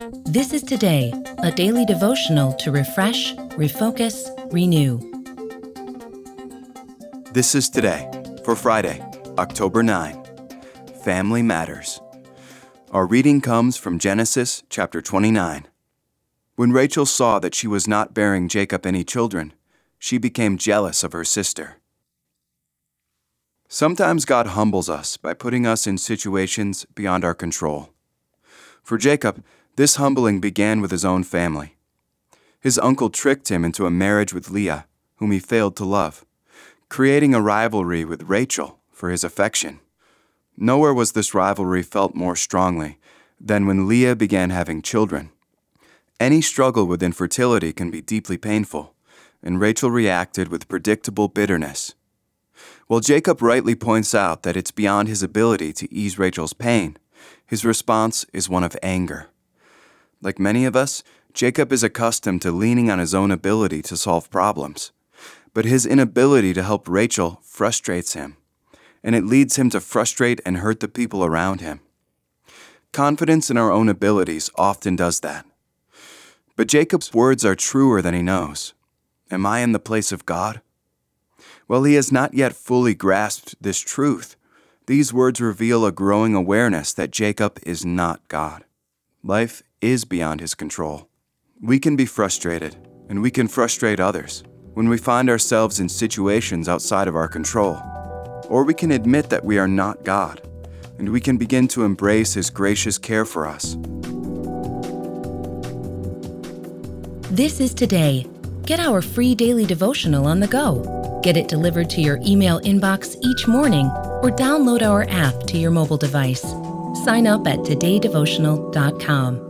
This is Today, a daily devotional to refresh, refocus, renew. This is Today for Friday, October 9. Family Matters. Our reading comes from Genesis chapter 29. When Rachel saw that she was not bearing Jacob any children, she became jealous of her sister. Sometimes God humbles us by putting us in situations beyond our control. For Jacob, this humbling began with his own family. His uncle tricked him into a marriage with Leah, whom he failed to love, creating a rivalry with Rachel for his affection. Nowhere was this rivalry felt more strongly than when Leah began having children. Any struggle with infertility can be deeply painful, and Rachel reacted with predictable bitterness. While Jacob rightly points out that it's beyond his ability to ease Rachel's pain, his response is one of anger. Like many of us, Jacob is accustomed to leaning on his own ability to solve problems. But his inability to help Rachel frustrates him, and it leads him to frustrate and hurt the people around him. Confidence in our own abilities often does that. But Jacob's words are truer than he knows. Am I in the place of God? While he has not yet fully grasped this truth, these words reveal a growing awareness that Jacob is not God. Life is beyond his control. We can be frustrated, and we can frustrate others when we find ourselves in situations outside of our control. Or we can admit that we are not God, and we can begin to embrace his gracious care for us. This is Today. Get our free daily devotional on the go. Get it delivered to your email inbox each morning or download our app to your mobile device. Sign up at todaydevotional.com.